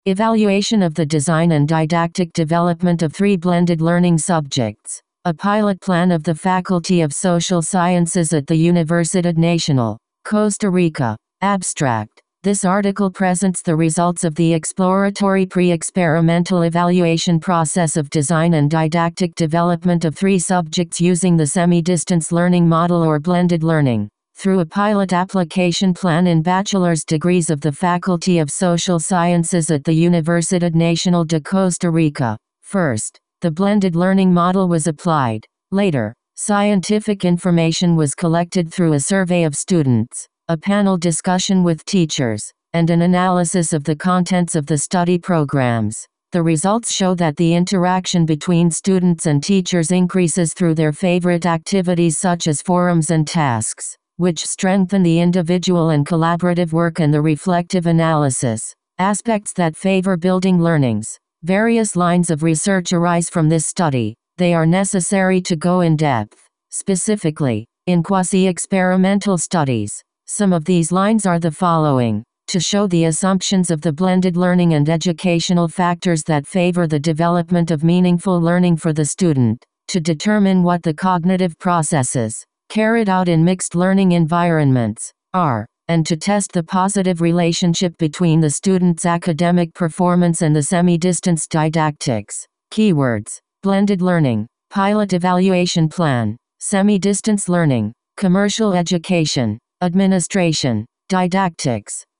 Evaluation of the design and didactic development of 3 blended learning subjects. A pilot plan of the Faculty of Social Sciences at the Universidad Nacional, Costa Rica. Abstract. This article presents the results of the exploratory pre-experimental evaluation process of design and didactic development of 3 subjects using the semi-distance learning model or blended learning, through a pilot application plan in bachelor's degrees of the Faculty of Social Sciences at the Universidad Nacional de Costa Rica. First, the blended learning model was applied. Later, scientific information was collected through a survey of students, a panel discussion with teachers, and an analysis of the contents of the study programs. The results show that the interaction between students and teachers increases through their favorite activities such as forums and tasks, which strengthen the individual and collaborative work and the reflective analysis, aspects that favor building learnings. Various lines of research arise from this study. They are necessary to go in depth. Specifically, in quasi-experimental studies, some of these lines are the following: to show the assumptions of the blended learning and educational factors that favor the development of meaningful learning for the student, to determine what the cognitive processes, carried out in mixed learning environments, are, and to test the positive relationship between the student's academic performance and the semi-distance didactics. Keywords: blended learning, pilot evaluation plan, semi-distance learning, commercial education, administration, didactics.